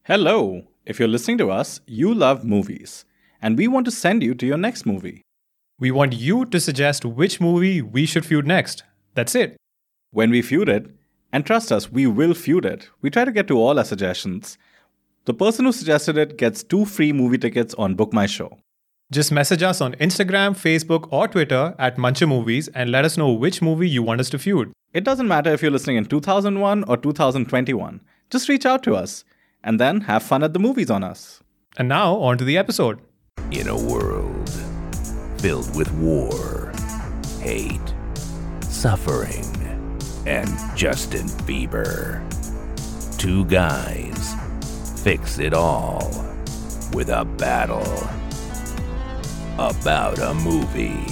Hello! If you're listening to us, you love movies, and we want to send you to your next movie. We want you to suggest which movie we should feud next. That's it. When we feud it, and trust us, we will feud it, we try to get to all our suggestions. The person who suggested it gets 2 free movie tickets on Book My Show. Just message us on Instagram, Facebook, or Twitter at Muncher Movies and let us know which movie you want us to feud. It doesn't matter if you're listening in 2001 or 2021. Just reach out to us, and then have fun at the movies on us. And now, on to the episode. In a world filled with war, hate, suffering, and Justin Bieber, 2 guys fix it all with a battle about a movie.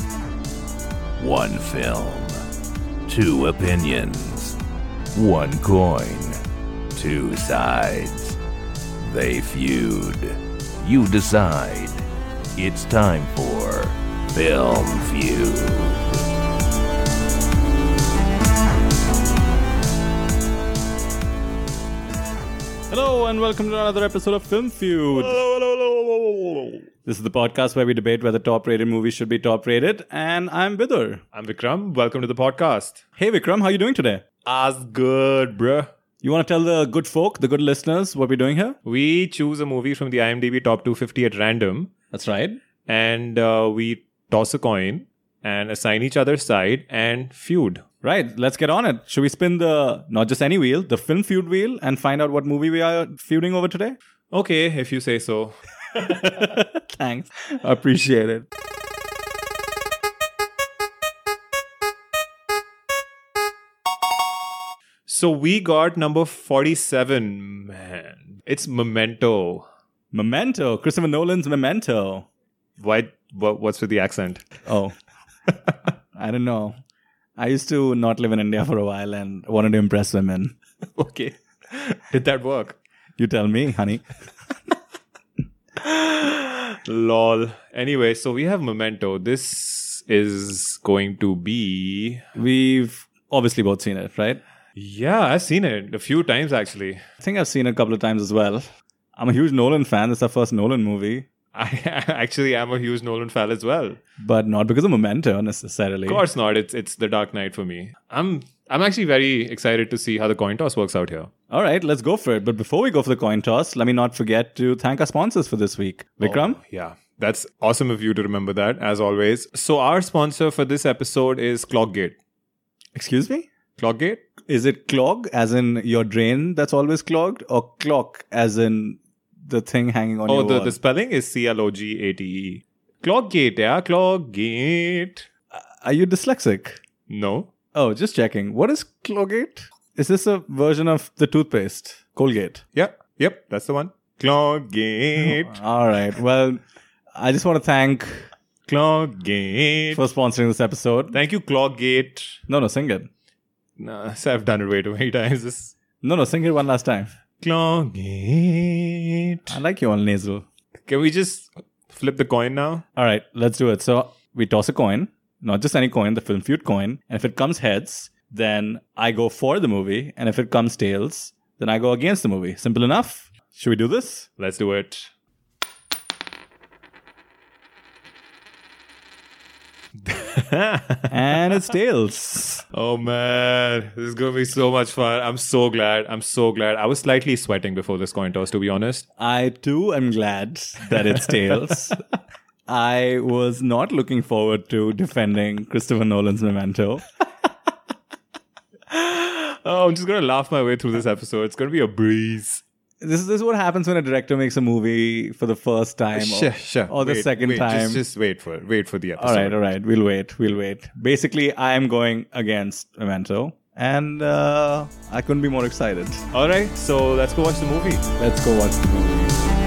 1 film, 2 opinions, 1 coin, 2 sides. They feud. You decide. It's time for Film Feud. Hello, and welcome to another episode of Film Feud. Hello. This is the podcast where we debate whether top-rated movies should be top-rated, and I'm Vidar. I'm Vikram. Welcome to the podcast. Hey Vikram, how are you doing today? As good, bruh. You want to tell the good folk, the good listeners, what we're doing here? We choose a movie from the IMDb top 250 at random, That's right. and we toss a coin and assign each other's side and feud. Right, let's get on it. Should we spin the, not just any wheel, the Film Feud wheel, and find out what movie we are feuding over today? Okay, if you say so. Thanks. Appreciate it. So we got number 47, man. It's Memento. Memento. Christopher Nolan's Memento. What's with the accent? Oh. I don't know. I used to not live in India for a while and wanted to impress women. Okay. Did that work? You tell me, honey. Lol. Anyway, so we have Memento. This is going to be... We've obviously both seen it, right? Yeah, I've seen it a few times actually. I think I've seen it a couple of times as well. I'm a huge Nolan fan. This is our first Nolan movie. I actually am a huge Nolan fan as well. But not because of Memento necessarily. Of course not. It's The Dark Knight for me. I'm actually very excited to see how the coin toss works out here. All right, let's go for it. But before we go for the coin toss, let me not forget to thank our sponsors for this week. Vikram? Oh, yeah. That's awesome of you to remember that, as always. So our sponsor for this episode is Clockgate. Excuse me? Clockgate? Is it clog as in your drain that's always clogged, or clock as in the thing hanging on your wall? The spelling is Clogate. Clockgate, yeah, Clockgate. Are you dyslexic? No. Oh, just checking. What is Clogate? Is this a version of the toothpaste? Colgate. Yep, that's the one. Clockgate. All right. Well, I just want to thank Clockgate. for sponsoring this episode. Thank you, Clockgate. No, sing it. No, so I've done it way too many times. No, sing it one last time. Clockgate. I like you all nasal. Can we just flip the coin now? All right, let's do it. So we toss a coin, not just any coin, the Film Feud coin. And if it comes heads, then I go for the movie. And if it comes tails, then I go against the movie. Simple enough. Should we do this? Let's do it. And it's tails. Oh man, this is going to be so much fun. I'm so glad. I was slightly sweating before this coin toss, to be honest. I too am glad that it's tails. I was not looking forward to defending Christopher Nolan's Memento. Oh, I'm just going to laugh my way through this episode. It's going to be a breeze. This is what happens when a director makes a movie for the first time Sure. or the second time. Just wait for it. Wait for the episode. All right. We'll wait. Basically, I am going against Memento, and I couldn't be more excited. All right, so let's go watch the movie. Let's go watch the movie.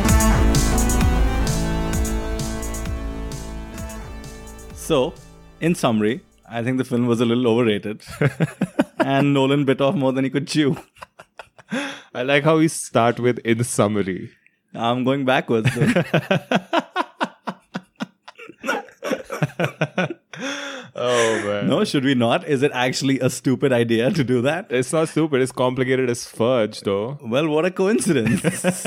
So, in summary, I think the film was a little overrated, and Nolan bit off more than he could chew. I like how we start with in summary. I'm going backwards. Oh man. No, should we not? Is it actually a stupid idea to do that? It's not stupid. It's complicated as fudge, though. Well, what a coincidence.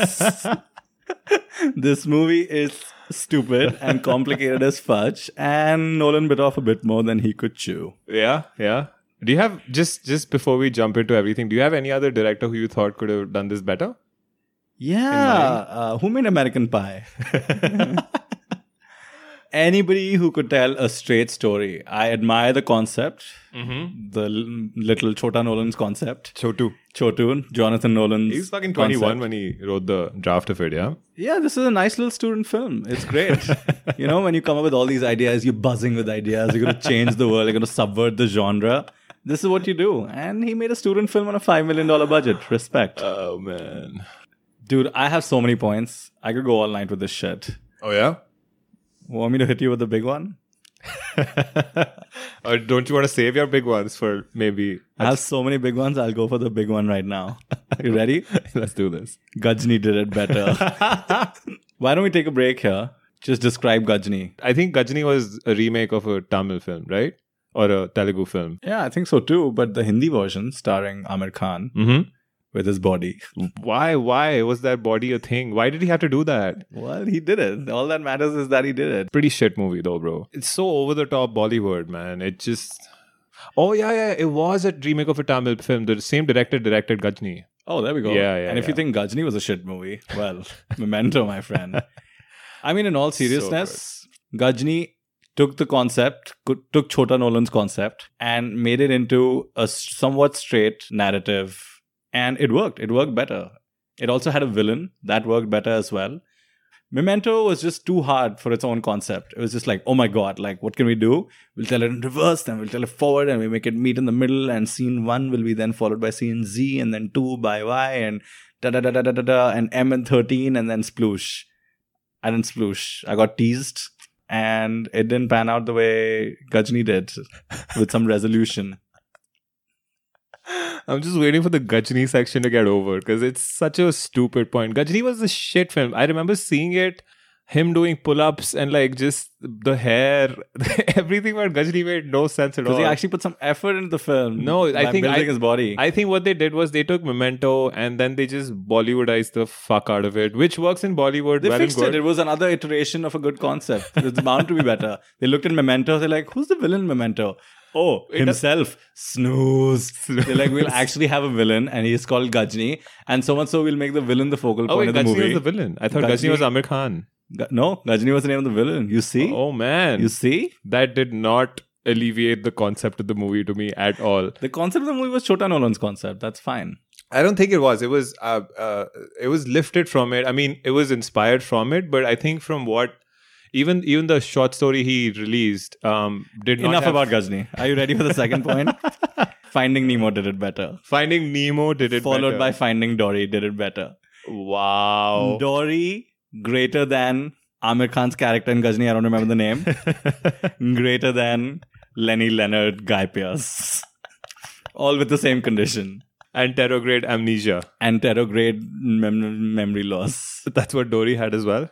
This movie is stupid and complicated as fudge, and Nolan bit off a bit more than he could chew. Yeah, yeah. Do you have, just before we jump into everything, do you have any other director who you thought could have done this better? Yeah. Who made American Pie? Anybody who could tell a straight story. I admire the concept. The little Chota Nolan's concept. Chotu, Jonathan Nolan's He's fucking 21 concept. when he wrote the draft of it, yeah? Yeah, this is a nice little student film. It's great. When you come up with all these ideas, you're buzzing with ideas. You're going to change the world. You're going to subvert the genre. This is what you do. And he made a student film on a $5 million budget. Respect. Oh, man. Dude, I have so many points. I could go all night with this shit. Oh, yeah? Want me to hit you with the big one? Or don't you want to save your big ones for maybe... I have so many big ones. I'll go for the big one right now. You ready? Let's do this. Gajni did it better. Why don't we take a break here? Just describe Gajni. I think Gajni was a remake of a Tamil film, right? Or a Telugu film. Yeah, I think so too. But the Hindi version starring Amir Khan with his body. Why was that body a thing? Why did he have to do that? Well, he did it. All that matters is that he did it. Pretty shit movie though, bro. It's so over the top Bollywood, man. It just... Oh, yeah. It was a remake of a Tamil film. The same director directed Gajni. Oh, there we go. Yeah. And if you think Gajni was a shit movie, well, Memento, my friend. I mean, in all seriousness, Gajni took the concept, took Chota Nolan's concept and made it into a somewhat straight narrative. And it worked. It worked better. It also had a villain. That worked better as well. Memento was just too hard for its own concept. It was just like, oh my God, like, what can we do? We'll tell it in reverse, then we'll tell it forward, and we make it meet in the middle, and scene 1 will be then followed by scene Z, and then 2 by Y, and da-da-da-da-da-da, and M and 13, and then sploosh. I didn't sploosh. I got teased, and it didn't pan out the way Gajni did, with some resolution. I'm just waiting for the Gajni section to get over because it's such a stupid point. Gajni was a shit film. I remember seeing it, him doing pull-ups and like just the hair, everything about Gajni made no sense at all. Because he actually put some effort into the film. No, I think building his body. I think what they did was they took Memento and then they just Bollywoodized the fuck out of it, which works in Bollywood. They well fixed and good. it. It was another iteration of a good concept. It's bound to be better. They looked at Memento. They're like, who's the villain in Memento? Oh, himself. Snooze. They're like, we'll actually have a villain and he's called Gajni. And so much so we'll make the villain the focal point of the Gajni movie. was the villain. I thought Gajni was Amir Khan. No, Gajni was the name of the villain. You see? Oh man. You see? That did not alleviate the concept of the movie to me at all. The concept of the movie was Chota Nolan's concept. That's fine. I don't think it was. It was lifted from it. I mean, it was inspired from it, but I think from what even the short story he released did not Enough have... about Gajni. Are you ready for the second point? Finding Nemo did it better. Finding Nemo did it Followed better. by Finding Dory did it better. Wow. Dory, greater than Amir Khan's character in Gajni, I don't remember the name. Greater than Lenny Leonard, Guy Pearce. All with the same condition. Anterograde amnesia. Anterograde memory loss. That's what Dory had as well.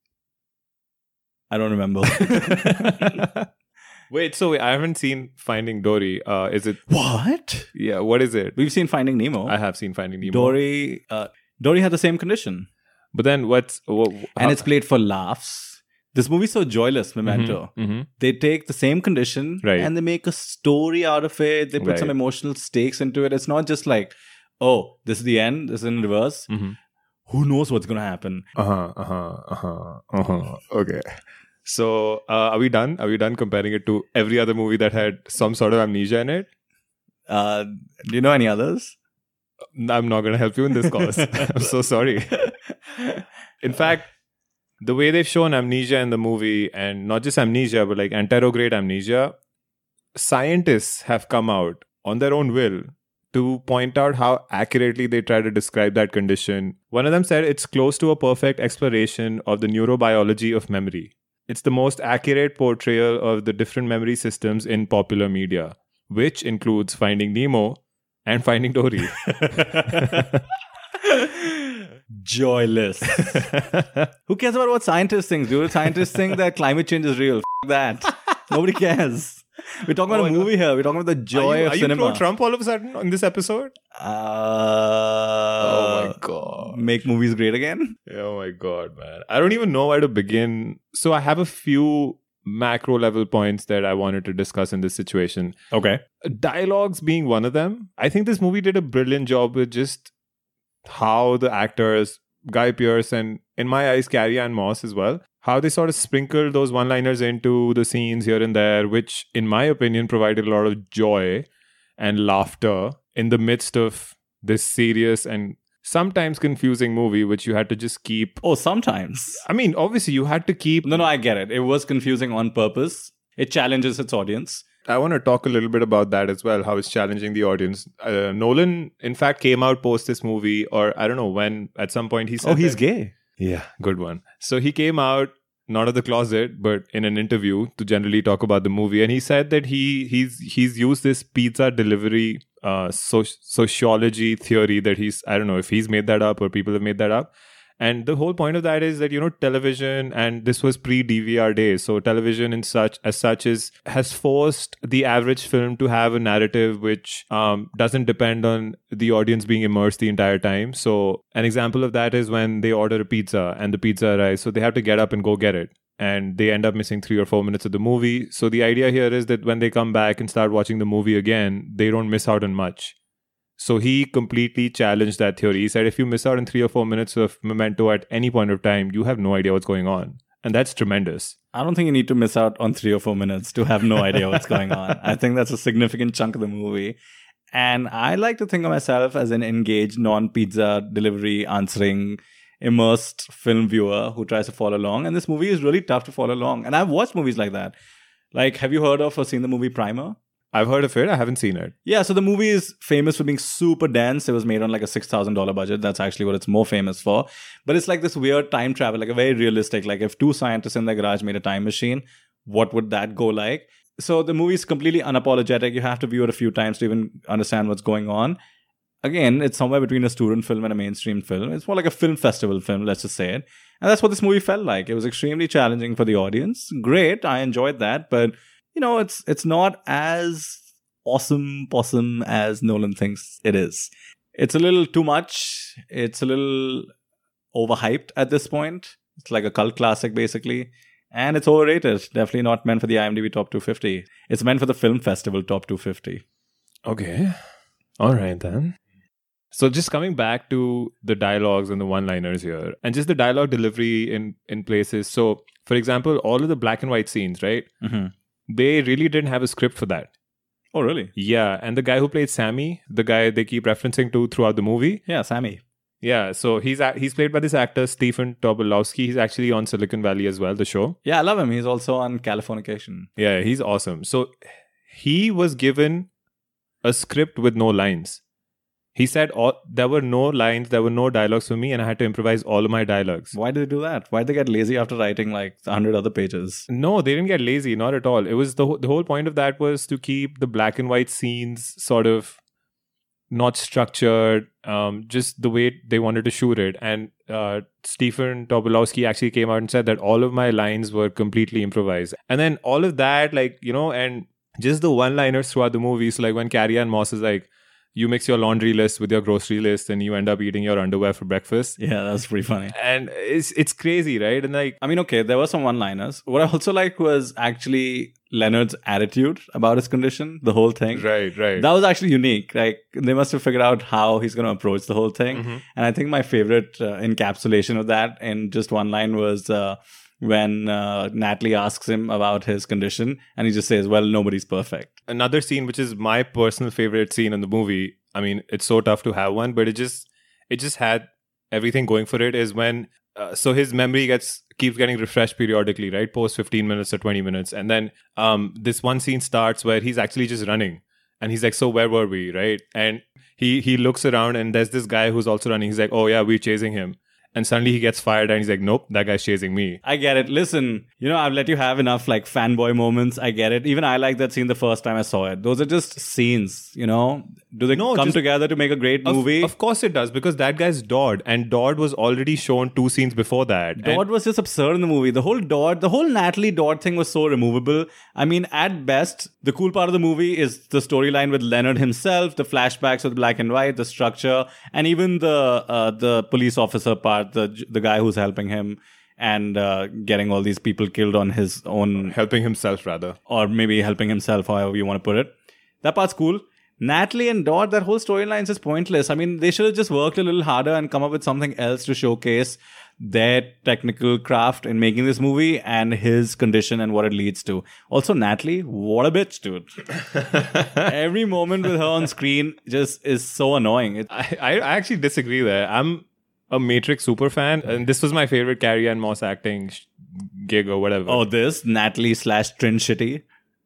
I don't remember. Wait, so I haven't seen Finding Dory. Is it... What? Yeah, what is it? We've seen Finding Nemo. I have seen Finding Nemo. Dory had the same condition. But then And it's played for laughs. This movie's so joyless, Memento. They take the same condition and they make a story out of it. They put some emotional stakes into it. It's not just like, oh, this is the end. This is in reverse. Who knows what's going to happen? Okay. So, are we done? Are we done comparing it to every other movie that had some sort of amnesia in it? Do you know any others? I'm not going to help you in this cause. I'm so sorry. In fact, the way they've shown amnesia in the movie, and not just amnesia, but like anterograde amnesia, scientists have come out on their own will to point out how accurately they try to describe that condition. One of them said it's close to a perfect exploration of the neurobiology of memory. It's the most accurate portrayal of the different memory systems in popular media, which includes Finding Nemo and Finding Dory. Joyless. Who cares about what scientists think, dude? Scientists think that climate change is real. F*** that. Nobody cares. We're talking about a movie here. We're talking about the joy of are you cinema. pro Trump all of a sudden in this episode? Oh my God. Make movies great again? Oh my God, man. I don't even know where to begin. So I have a few macro level points that I wanted to discuss in this situation. Okay. Dialogues being one of them. I think this movie did a brilliant job with just how the actors, Guy Pearce and, in my eyes, Carrie-Anne Moss as well, how they sort of sprinkled those one-liners into the scenes here and there, which, in my opinion, provided a lot of joy and laughter in the midst of this serious and sometimes confusing movie, which you had to just keep. Oh, sometimes. I mean, obviously, you had to keep. No, I get it. It was confusing on purpose. It challenges its audience. I want to talk a little bit about that as well, how it's challenging the audience. Nolan, in fact, came out post this movie, or I don't know when, at some point he said, Oh, he's gay. Yeah, good one. So he came out, not of the closet, but in an interview to generally talk about the movie. And he said that he's used this pizza delivery sociology theory that I don't know if he's made that up or people have made that up. And the whole point of that is that, television, and this was pre-DVR days, so television has forced the average film to have a narrative which doesn't depend on the audience being immersed the entire time. So an example of that is when they order a pizza and the pizza arrives, so they have to get up and go get it. And they end up missing 3 or 4 minutes of the movie. So the idea here is that when they come back and start watching the movie again, they don't miss out on much. So he completely challenged that theory. He said, if you miss out on 3 or 4 minutes of Memento at any point of time, you have no idea what's going on. And that's tremendous. I don't think you need to miss out on 3 or 4 minutes to have no idea what's going on. I think that's a significant chunk of the movie. And I like to think of myself as an engaged, non-pizza delivery answering, immersed film viewer who tries to follow along. And this movie is really tough to follow along. And I've watched movies like that. Like, have you heard of or seen the movie Primer? I've heard of it. I haven't seen it. Yeah, so the movie is famous for being super dense. It was made on like a $6,000 budget. That's actually what it's more famous for. But it's like this weird time travel, like a very realistic, like if 2 scientists in their garage made a time machine, what would that go like? So the movie is completely unapologetic. You have to view it a few times to even understand what's going on. Again, it's somewhere between a student film and a mainstream film. It's more like a film festival film, let's just say it. And that's what this movie felt like. It was extremely challenging for the audience. Great, I enjoyed that, but it's not as awesome as Nolan thinks it is. It's a little too much. It's a little overhyped at this point. It's like a cult classic, basically. And it's overrated. Definitely not meant for the IMDb Top 250. It's meant for the Film Festival Top 250. Okay. All right, then. So just coming back to the dialogues and the one-liners here, and just the dialogue delivery in places. So, for example, all of the black and white scenes, right? Mm-hmm. They really didn't have a script for that. Oh, really? Yeah, and the guy who played Sammy, the guy they keep referencing to throughout the movie. Yeah, Sammy. Yeah, so he's played by this actor, Stephen Tobolowsky. He's actually on Silicon Valley as well, the show. Yeah, I love him. He's also on Californication. Yeah, he's awesome. So he was given a script with no lines. He said there were no lines, there were no dialogues for me, and I had to improvise all of my dialogues. Why did they do that? Why did they get lazy after writing like 100 other pages? No, they didn't get lazy, not at all. It was the whole point of that was to keep the black and white scenes sort of not structured, just the way they wanted to shoot it. And Stephen Tobolowsky actually came out and said that all of my lines were completely improvised. And then all of that, and just the one-liners throughout the movie. So like when Carrie-Anne Moss is like, you mix your laundry list with your grocery list and you end up eating your underwear for breakfast. Yeah, that's pretty funny. And it's crazy, right? And okay, there were some one-liners. What I also liked was actually Leonard's attitude about his condition, the whole thing. Right. That was actually unique. Like, they must have figured out how he's going to approach the whole thing. Mm-hmm. And I think my favorite encapsulation of that in just one line was when Natalie asks him about his condition and he just says, well, nobody's perfect. Another scene, which is my personal favorite scene in the movie, I mean, it's so tough to have one, but it just had everything going for it, is when so his memory keeps getting refreshed periodically, right? Post 15 minutes or 20 minutes. And then this one scene starts where he's actually just running. And he's like, so where were we, right? And he looks around and there's this guy who's also running. He's like, oh yeah, we're chasing him. and suddenly he gets fired and he's like, nope, that guy's chasing me. I get it. Listen, I've let you have enough like fanboy moments. I get it. Even I like that scene the first time I saw it. Those are just scenes, Do they come together to make a great movie? Of course it does, because that guy's Dodd, and Dodd was already shown 2 scenes before that. Dodd was just absurd in the movie. The whole Natalie Dodd thing was so removable. I mean, at best, the cool part of the movie is the storyline with Leonard himself, the flashbacks with black and white, the structure, and even the police officer part, the guy who's helping him and getting all these people killed on his own. Helping himself, rather. Or maybe helping himself, however you want to put it. That part's cool. Natalie and Dodd, that whole storyline is just pointless. I mean, they should have just worked a little harder and come up with something else to showcase their technical craft in making this movie and his condition and what it leads to. Also, Natalie, what a bitch, dude. Every moment with her on screen just is so annoying. I actually disagree there. I'm a Matrix super fan, and this was my favorite Carrie-Anne Moss acting gig or whatever. Oh, this? Natalie / Trin Shitty?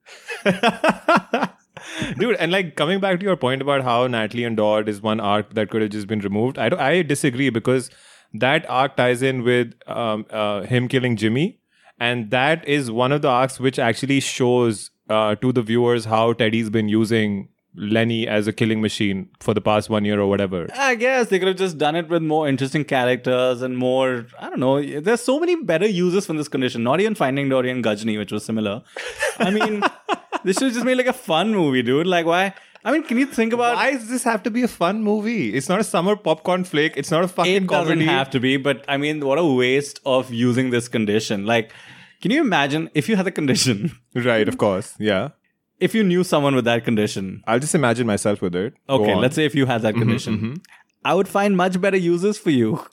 Dude, and like coming back to your point about how Natalie and Dodd is one arc that could have just been removed, I disagree, because that arc ties in with him killing Jimmy, and that is one of the arcs which actually shows to the viewers how Teddy's been using Lenny as a killing machine for the past 1 year or whatever. I guess they could have just done it with more interesting characters and more, I don't know, there's so many better uses for this condition. Not even Finding Dory and Gajni, which was similar. I mean, this should have just made like a fun movie, dude. Like, why? I mean, can you think about... Why does this have to be a fun movie? It's not a summer popcorn flick. It's not a fucking comedy. It doesn't have to be, but I mean, what a waste of using this condition. Like, can you imagine if you had a condition? Right, of course. Yeah. If you knew someone with that condition. I'll just imagine myself with it. Okay, let's say if you had that condition. I would find much better uses for you.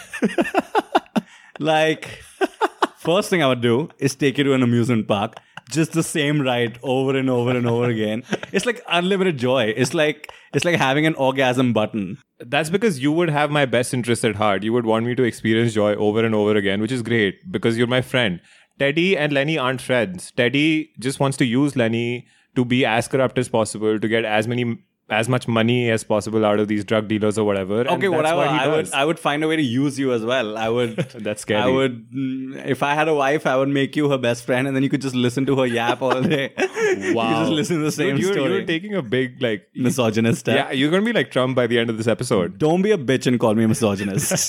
Like, first thing I would do is take you to an amusement park. Just the same ride over and over and over again. It's like unlimited joy. It's like having an orgasm button. That's because you would have my best interest at heart. You would want me to experience joy over and over again, which is great because you're my friend. Teddy and Lenny aren't friends. Teddy just wants to use Lenny to be as corrupt as possible, to get as much money as possible out of these drug dealers or whatever. Okay, whatever. I would find a way to use you as well. I would. That's scary. I would. If I had a wife, I would make you her best friend, and then you could just listen to her yap all day. Wow. You could just listen to the same story. You're taking a big misogynist step. Yeah, you're gonna be like Trump by the end of this episode. Don't be a bitch and call me a misogynist.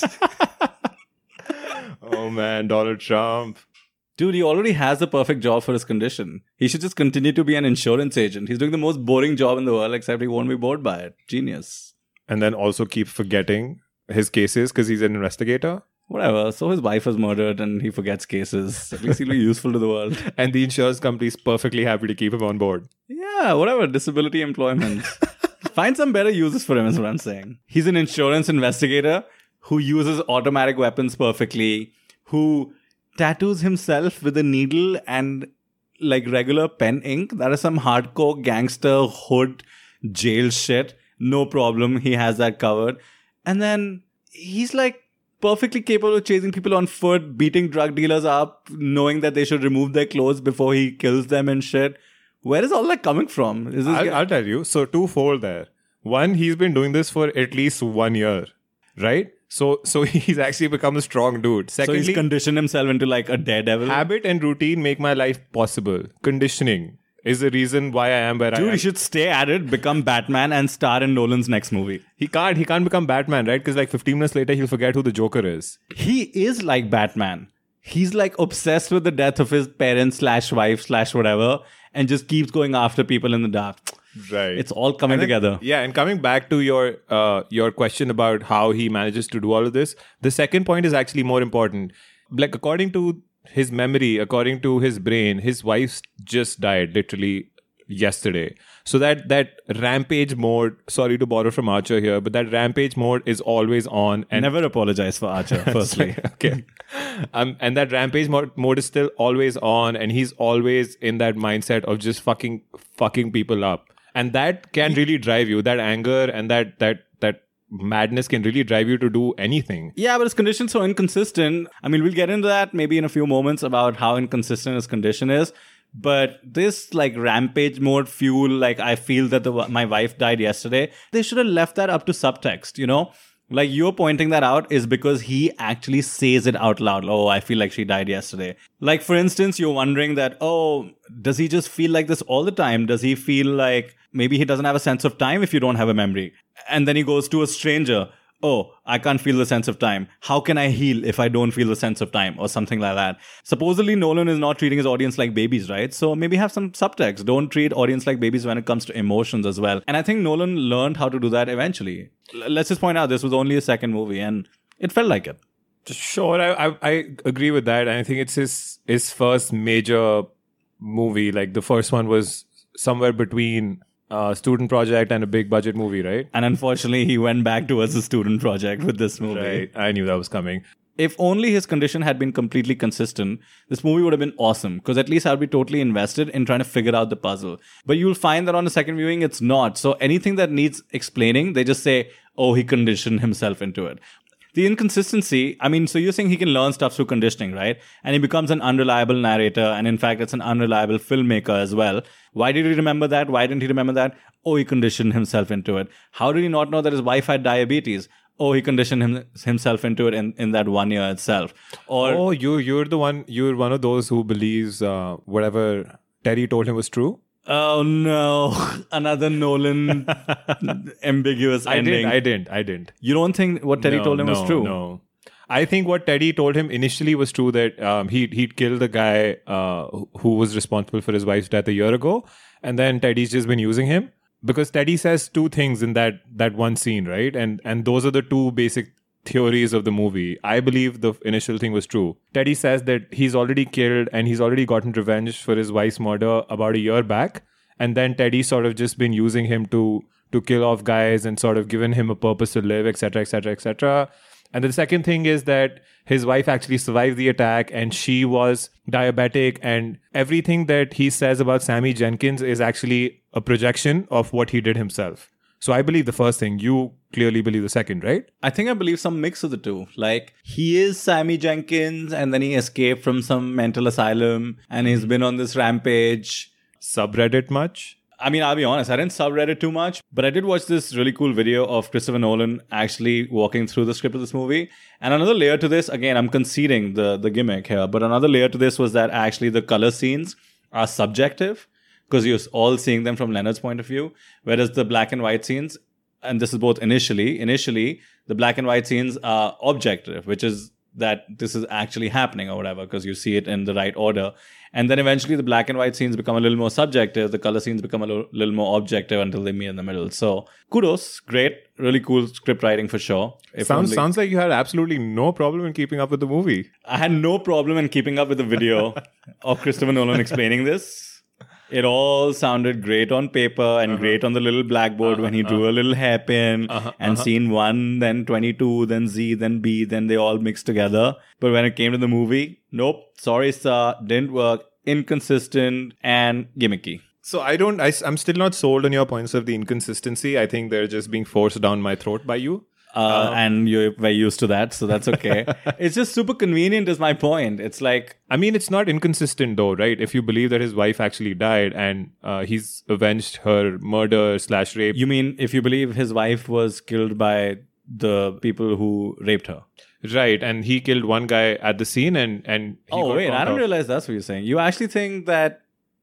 Oh man, Donald Trump. Dude, he already has the perfect job for his condition. He should just continue to be an insurance agent. He's doing the most boring job in the world, except he won't be bored by it. Genius. And then also keep forgetting his cases because he's an investigator. Whatever. So his wife was murdered and he forgets cases. At least he'll be useful to the world. And the insurance company is perfectly happy to keep him on board. Yeah, whatever. Disability employment. Find some better uses for him is what I'm saying. He's an insurance investigator who uses automatic weapons perfectly, who tattoos himself with a needle and like regular pen ink. That is some hardcore gangster hood jail shit. No problem. He has that covered. And then he's like perfectly capable of chasing people on foot, beating drug dealers up, knowing that they should remove their clothes before he kills them and shit. Where is all that coming from? I'll tell you. So twofold there. One, he's been doing this for at least 1 year, right? So he's actually become a strong dude. Secondly, so he's conditioned himself into like a daredevil. Habit and routine make my life possible. Conditioning is the reason why I am where I am. Dude, he should stay at it, become Batman and star in Nolan's next movie. He can't become Batman, right? Because like 15 minutes later, he'll forget who the Joker is. He is like Batman. He's like obsessed with the death of his parents / wife / whatever and just keeps going after people in the dark. Right. It's all coming together. Yeah, and coming back to your question about how he manages to do all of this, the second point is actually more important. Like, according to his memory, according to his brain, his wife just died literally yesterday. So that rampage mode, sorry to borrow from Archer here, but that rampage mode is always on. And never apologize for Archer, firstly. Okay. And that rampage mode is still always on, and he's always in that mindset of just fucking people up. And that can really drive you. That anger and that madness can really drive you to do anything. Yeah, but his condition's so inconsistent. I mean, we'll get into that maybe in a few moments about how inconsistent his condition is. But this like rampage mode fuel, like I feel that my wife died yesterday. They should have left that up to subtext, Like, you're pointing that out is because he actually says it out loud. Oh, I feel like she died yesterday. Like, for instance, you're wondering that, oh, does he just feel like this all the time? Does he feel like maybe he doesn't have a sense of time if you don't have a memory? And then he goes to a stranger. Oh, I can't feel the sense of time. How can I heal if I don't feel the sense of time? Or something like that. Supposedly, Nolan is not treating his audience like babies, right? So maybe have some subtext. Don't treat audience like babies when it comes to emotions as well. And I think Nolan learned how to do that eventually. Let's just point out, this was only his second movie and it felt like it. Sure, I agree with that. And I think it's his first major movie. Like, the first one was somewhere between student project and a big budget movie, right? And unfortunately, he went back towards a student project with this movie. Right. I knew that was coming. If only his condition had been completely consistent, this movie would have been awesome. Because at least I'd be totally invested in trying to figure out the puzzle. But you'll find that on the second viewing, it's not. So anything that needs explaining, they just say, oh, he conditioned himself into it. The inconsistency, I mean, so you're saying he can learn stuff through conditioning, right? And he becomes an unreliable narrator. And in fact, it's an unreliable filmmaker as well. Why did he remember that? Why didn't he remember that? Oh, he conditioned himself into it. How did he not know that his wife had diabetes? Oh, he conditioned himself into it in that 1 year itself. Or you're one of those who believes whatever Terry told him was true. Oh no, another Nolan ambiguous ending. I didn't. You don't think what Teddy told him was true? No. I think what Teddy told him initially was true, that he'd killed the guy who was responsible for his wife's death a year ago, and then Teddy's just been using him. Because Teddy says two things in that one scene, right? And those are the two basic theories of the movie. I believe the initial thing was true. Teddy says that he's already killed and he's already gotten revenge for his wife's murder about a year back. And then Teddy's sort of just been using him to kill off guys and sort of given him a purpose to live, etc., etc., etc. And the second thing is that his wife actually survived the attack and she was diabetic, and everything that he says about Sammy Jenkins is actually a projection of what he did himself. So I believe the first thing. You clearly believe the second, right? I think I believe some mix of the two. Like, he is Sammy Jenkins and then he escaped from some mental asylum and he's been on this rampage. Subreddit much? I mean, I'll be honest, I didn't subreddit too much, but I did watch this really cool video of Christopher Nolan actually walking through the script of this movie. And another layer to this, again, I'm conceding the gimmick here, but another layer to this was that actually the color scenes are subjective because you're all seeing them from Leonard's point of view, whereas the black and white scenes, and this is both initially, the black and white scenes are objective, which is that this is actually happening or whatever, because you see it in the right order. And then eventually the black and white scenes become a little more subjective. The color scenes become a little more objective until they meet in the middle. So kudos. Great. Really cool script writing for sure. Sounds like you had absolutely no problem in keeping up with the movie. I had no problem in keeping up with the video of Christopher Nolan explaining this. It all sounded great on paper and great on the little blackboard when he drew a little hairpin and scene 1, then 22, then Z, then B, then they all mixed together. But when it came to the movie, nope, sorry sir, didn't work, inconsistent and gimmicky. So I'm still not sold on your points of the inconsistency. I think they're just being forced down my throat by you. And you're very used to that, so that's okay. It's just super convenient is my point. It's like... I mean, it's not inconsistent though, right? If you believe that his wife actually died and he's avenged her murder/rape. You mean if you believe his wife was killed by the people who raped her? Right, and he killed one guy at the scene and he Oh, wait, I don't realize that's what you're saying. You actually think that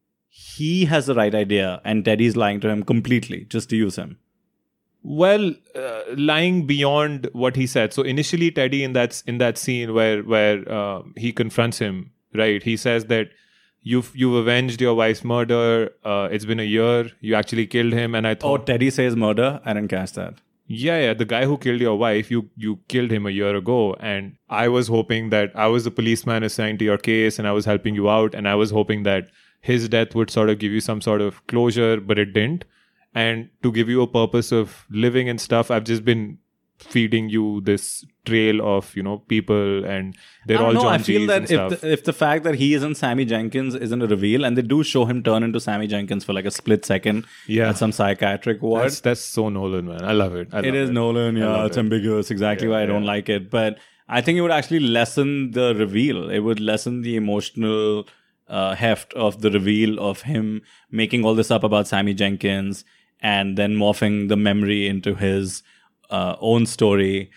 he has the right idea and Teddy's lying to him completely just to use him? Well, lying beyond what he said. So initially, Teddy in that scene where he confronts him, right? He says that you've avenged your wife's murder. It's been a year. You actually killed him, and I thought. Oh, Teddy says murder. I didn't catch that. Yeah. The guy who killed your wife, you killed him a year ago, and I was hoping that I was the policeman assigned to your case, and I was helping you out, and I was hoping that his death would sort of give you some sort of closure, but it didn't. And to give you a purpose of living and stuff, I've just been feeding you this trail of, people and they're all John I feel G's that if the fact that he isn't Sammy Jenkins isn't a reveal, and they do show him turn into Sammy Jenkins for like a split second at some psychiatric ward. That's so Nolan, man. I love it. It is Nolan, yeah. It's ambiguous. Exactly why I don't like it. But I think it would actually lessen the reveal. It would lessen the emotional heft of the reveal of him making all this up about Sammy Jenkins and then morphing the memory into his own story.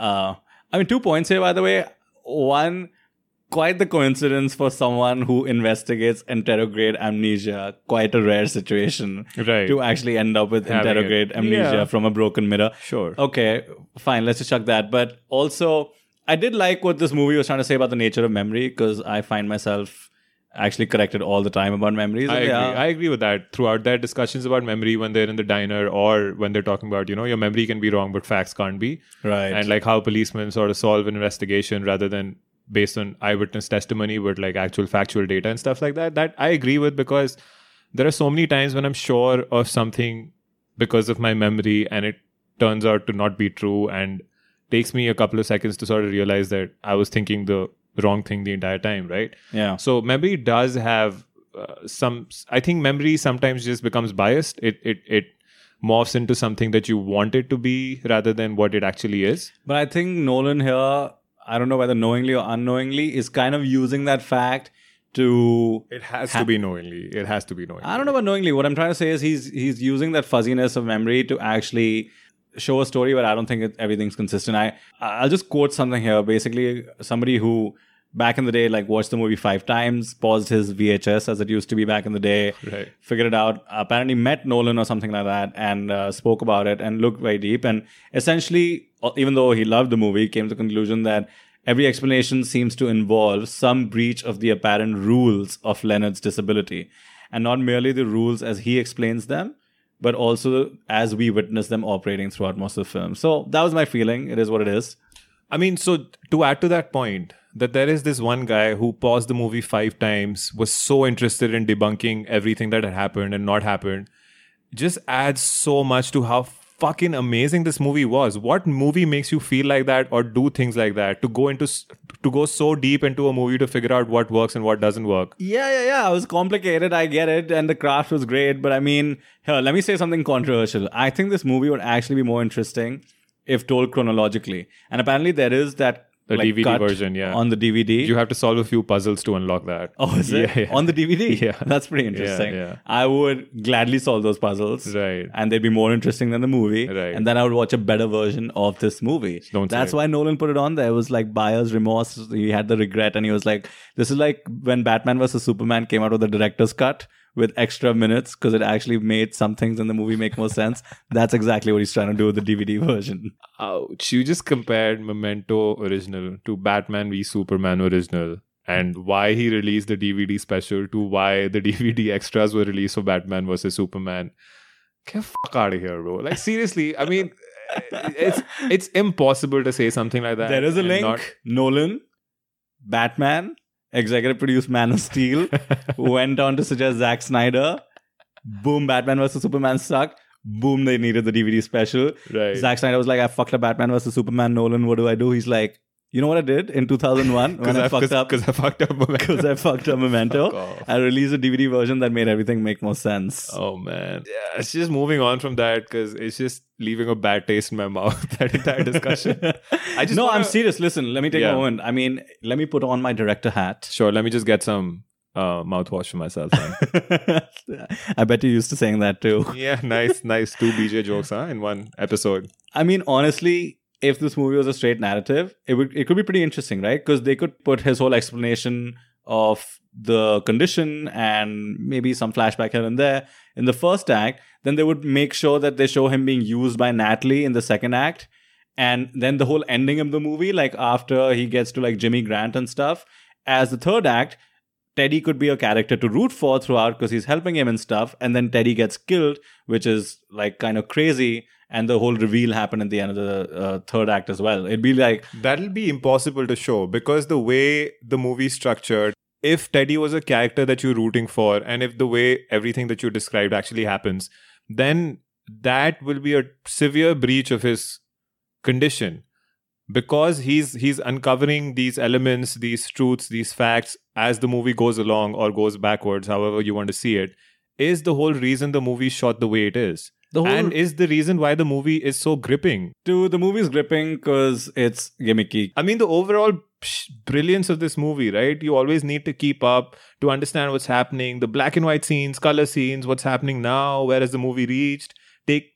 I mean, 2 points here, by the way. One, quite the coincidence for someone who investigates anterograde amnesia. Quite a rare situation Right. to actually end up with Having anterograde it. amnesia Yeah. from a broken mirror. Sure. Okay, fine. Let's just chuck that. But also, I did like what this movie was trying to say about the nature of memory, because I find myself actually corrected all the time about memories. I And agree. yeah, I agree with that. Throughout their discussions about memory, when they're in the diner or when they're talking about, your memory can be wrong, but facts can't be. right. And like how policemen sort of solve an investigation rather than based on eyewitness testimony, but like actual factual data and stuff like that. That I agree with, because there are so many times when I'm sure of something because of my memory and it turns out to not be true, and takes me a couple of seconds to sort of realize that I was thinking the wrong thing the entire time, right? yeah. So memory does have some. I think memory sometimes just becomes biased. It morphs into something that you want it to be rather than what it actually is. But I think Nolan here, I don't know whether knowingly or unknowingly, is kind of using that fact to... It has to be knowingly. It has to be knowingly. I don't know about knowingly. What I'm trying to say is he's using that fuzziness of memory to actually show a story where I don't think everything's consistent. I'll just quote something here. Basically, somebody who back in the day like watched the movie 5 times, paused his VHS as it used to be back in the day, Right. figured it out, apparently met Nolan or something like that, and spoke about it and looked very deep. And essentially, even though he loved the movie, came to the conclusion that every explanation seems to involve some breach of the apparent rules of Leonard's disability. And not merely the rules as he explains them, but also as we witness them operating throughout most of the film. So that was my feeling. It is what it is. I mean, so to add to that point, that there is this one guy who paused the movie 5 times, was so interested in debunking everything that had happened and not happened, just adds so much to how fucking amazing this movie was. What movie makes you feel like that or do things like that? To go so deep into a movie to figure out what works and what doesn't work. Yeah. It was complicated. I get it. And the craft was great. But I mean, here, let me say something controversial. I think this movie would actually be more interesting if told chronologically. And apparently there is that The like, DVD cut version, yeah. on the DVD. You have to solve a few puzzles to unlock that. Oh, is it? Yeah. On the DVD? Yeah. That's pretty interesting. Yeah. I would gladly solve those puzzles. Right. And they'd be more interesting than the movie. Right. And then I would watch a better version of this movie. Don't say That's it. why Nolan put it on there. It was like buyer's remorse. He had the regret and he was like, this is like when Batman vs. Superman came out with the director's cut with extra minutes because it actually made some things in the movie make more sense. That's exactly what he's trying to do with the DVD version. Ouch. You just compared Memento original to Batman v Superman original, and why he released the DVD special to why the DVD extras were released for Batman vs Superman. Get the fuck out of here, bro. Like, seriously, I mean, it's impossible to say something like that. There is a and link. not- Nolan, Batman, executive produced Man of Steel, went on to suggest Zack Snyder. Boom, Batman vs. Superman sucked. Boom, they needed the DVD special. Right. Zack Snyder was like, I fucked up Batman vs. Superman. Nolan, what do I do? He's like, you know what I did in 2001 when I fucked up? Because I fucked up Memento. Because I fucked up Memento. Fuck off. I released a DVD version that made everything make more sense. Oh man, yeah, it's just moving on from that because it's just leaving a bad taste in my mouth. That entire discussion. I just No, wanna- I'm serious. Listen, let me take Yeah. a moment. I mean, let me put on my director hat. Sure, let me just get some mouthwash for myself. Then. I bet you're used to saying that too. Yeah, nice. 2 BJ jokes, in one episode. I mean, honestly, if this movie was a straight narrative, it could be pretty interesting, right? Because they could put his whole explanation of the condition and maybe some flashback here and there in the first act. Then they would make sure that they show him being used by Natalie in the second act. And then the whole ending of the movie, like after he gets to like Jimmy Grant and stuff, as the third act, Teddy could be a character to root for throughout because he's helping him and stuff. And then Teddy gets killed, which is like kind of crazy. And the whole reveal happened at the end of the third act as well. It'd be like, That'll be impossible to show because the way the movie's structured, if Teddy was a character that you're rooting for, and if the way everything that you described actually happens, then that will be a severe breach of his condition. Because he's uncovering these elements, these truths, these facts as the movie goes along or goes backwards, however you want to see it, is the whole reason the movie shot the way it is. And is the reason why the movie is so gripping. dude, the movie's gripping because it's gimmicky. I mean, the overall brilliance of this movie, right? You always need to keep up to understand what's happening. The black and white scenes, color scenes, what's happening now, where has the movie reached? Take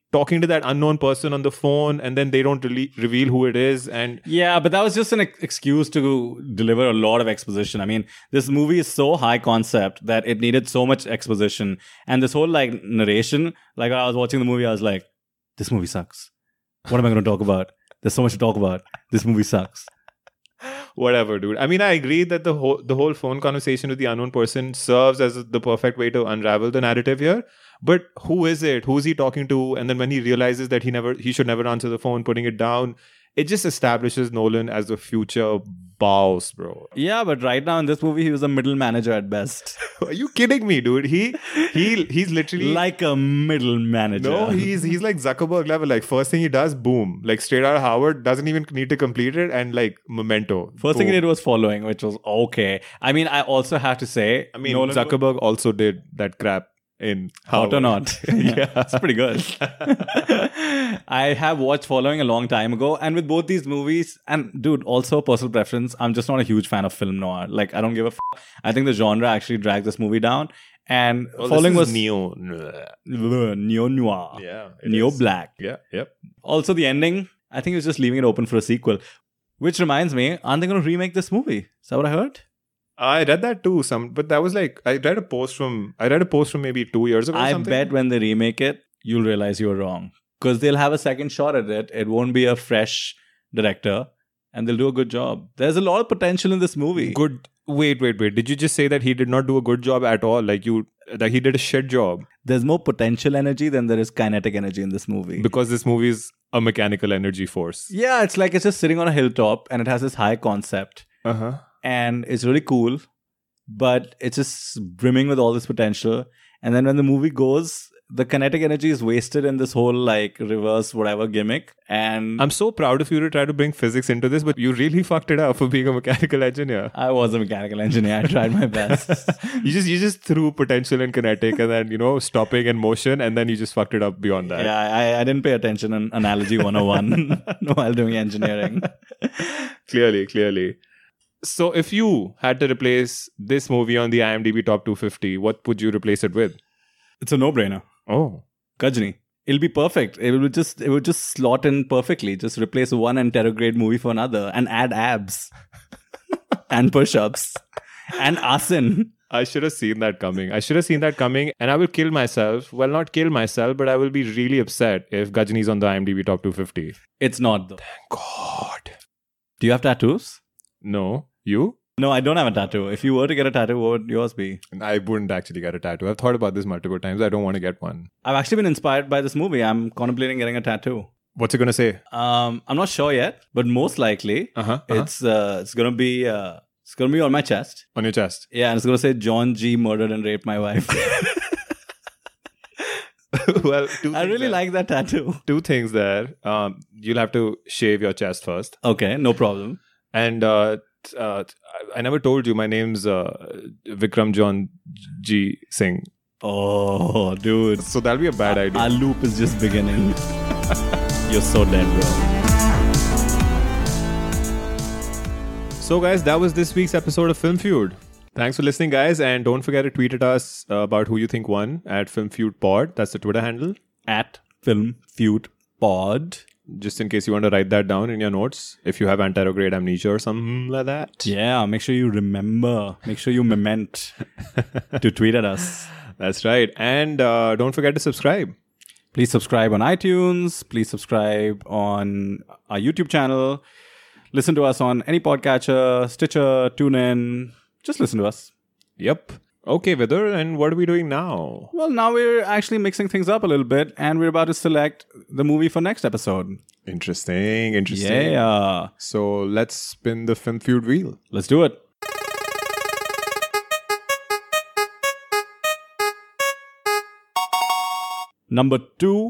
talking to that unknown person on the phone and then they don't really reveal who it is. And Yeah, but that was just an excuse to deliver a lot of exposition. I mean, this movie is so high concept that it needed so much exposition. And this whole like narration, like I was watching the movie, I was like, this movie sucks. What am I going to talk about? There's so much to talk about. This movie sucks. whatever, dude. I mean, I agree that the whole phone conversation with the unknown person serves as the perfect way to unravel the narrative here. But who is it? Who is he talking to? And then when he realizes that he should never answer the phone, putting it down, it just establishes Nolan as the future boss, bro. Yeah, but right now in this movie, he was a middle manager at best. Are you kidding me, dude? He's literally Like a middle manager. no, he's like Zuckerberg level. Like first thing he does, boom, like straight out of Harvard, doesn't even need to complete it, and like Memento. First thing he boom. did was following, which was okay. I mean, I also have to say, I mean, Nolan Zuckerberg also did that crap in Hot or Harvard. Not. Yeah. It's pretty good. I have watched Following a long time ago, and with both these movies, and dude, also personal preference, I'm just not a huge fan of film noir. Like, I don't give a I think the genre actually dragged this movie down. And Well, Following this was is neo. neo noir, Yeah, it neo is. black. Yeah, yep. Also, the ending, I think he was just leaving it open for a sequel. Which reminds me, aren't they going to remake this movie? Is that what I heard? I read that too. But that was like I read a post from maybe 2 years ago. Or I something. bet when they remake it, you'll realize you were wrong. Because they'll have a second shot at it. It won't be a fresh director. And they'll do a good job. There's a lot of potential in this movie. Good. Wait. Did you just say that he did not do a good job at all? Like that he did a shit job? There's more potential energy than there is kinetic energy in this movie. Because this movie is a mechanical energy force. Yeah, it's like it's just sitting on a hilltop and it has this high concept. Uh-huh. And it's really cool. But it's just brimming with all this potential. And then when the movie goes, the kinetic energy is wasted in this whole like reverse whatever gimmick. And I'm so proud of you to try to bring physics into this, but you really fucked it up for being a mechanical engineer. I was a mechanical engineer. I tried my best. You just threw potential and kinetic and then, stopping and motion, and then you just fucked it up beyond that. Yeah, I didn't pay attention in Analogy 101 while doing engineering. Clearly. So if you had to replace this movie on the IMDb Top 250, what would you replace it with? It's a no-brainer. Oh. Kajni. It'll be perfect. It would just slot in perfectly. Just replace one anterograde movie for another and add abs and push-ups and asin. I should have seen that coming. And I will kill myself. Well, not kill myself, but I will be really upset if Gajni's on the IMDb Top 250. It's not though. God. Do you have tattoos? No. You? No, I don't have a tattoo. If you were to get a tattoo, what would yours be? I wouldn't actually get a tattoo. I've thought about this multiple times. I don't want to get one. I've actually been inspired by this movie. I'm contemplating getting a tattoo. What's it going to say? I'm not sure yet, but most likely it's gonna be on my chest. On your chest. Yeah, and it's gonna say John G. murdered and raped my wife. Well, I really like that tattoo. two things there. You'll have to shave your chest first. Okay, no problem. And I never told you my name's Vikram John G. Singh. Oh, dude. So that'll be a bad idea. Our loop is just beginning. You're so dead, bro. So guys, that was this week's episode of Film Feud. Thanks for listening, guys. And don't forget to tweet at us about who you think won at Film Feud Pod. That's the Twitter handle. At Film Feud Pod. Just in case you want to write that down in your notes. If you have anterograde amnesia or something like that. Yeah, make sure you remember. Make sure you memento to tweet at us. That's right. And don't forget to subscribe. Please subscribe on iTunes. Please subscribe on our YouTube channel. Listen to us on any podcatcher, Stitcher, TuneIn. Just listen to us. Yep. Okay, Vidar, and what are we doing now? Well, now we're actually mixing things up a little bit, and we're about to select the movie for next episode. Interesting. Yeah. So let's spin the Film Feud wheel. Let's do it. Number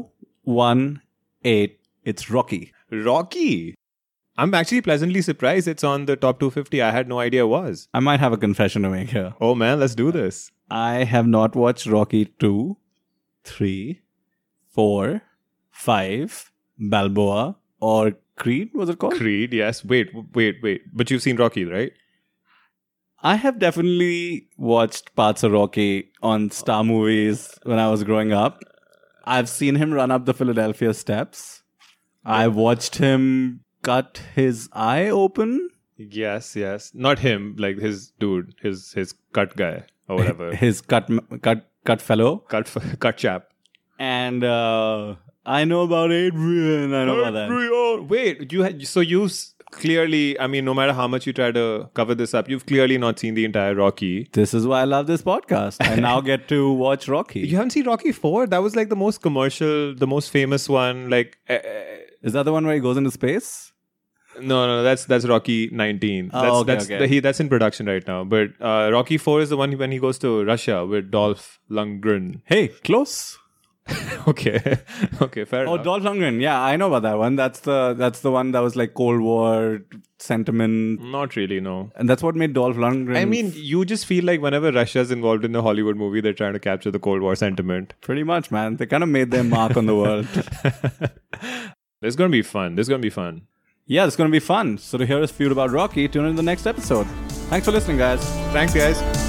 218. It's Rocky. Rocky. I'm actually pleasantly surprised it's on the top 250. I had no idea it was. I might have a confession to make here. Oh man, let's do this. I have not watched Rocky 2, 3, 4, 5, Balboa, or Creed, was it called? Creed, yes. Wait. But you've seen Rocky, right? I have definitely watched parts of Rocky on Star movies when I was growing up. I've seen him run up the Philadelphia steps. I watched him cut his eye open. Yes. Not him, like his dude, his cut guy or whatever. His cut fellow. cut chap. And I know about Adrian. I know about that. Wait, so you clearly, I mean, no matter how much you try to cover this up, you've clearly not seen the entire Rocky. This is why I love this podcast. I now get to watch Rocky. You haven't seen Rocky 4? That was like the most commercial, the most famous one. Like, is that the one where he goes into space? No, that's Rocky 19. Oh, That's in production right now. But Rocky 4 is the one when he goes to Russia with Dolph Lundgren. Hey, close. Okay, fair enough. Oh, Dolph Lundgren. Yeah, I know about that one. That's the one that was like Cold War sentiment. Not really, no. And that's what made Dolph Lundgren. I mean, you just feel like whenever Russia's involved in a Hollywood movie, they're trying to capture the Cold War sentiment. Pretty much, man. They kind of made their mark on the world. This is going to be fun. Yeah, it's going to be fun. So to hear us feud about Rocky, tune in the next episode. Thanks for listening, guys. Thanks, guys.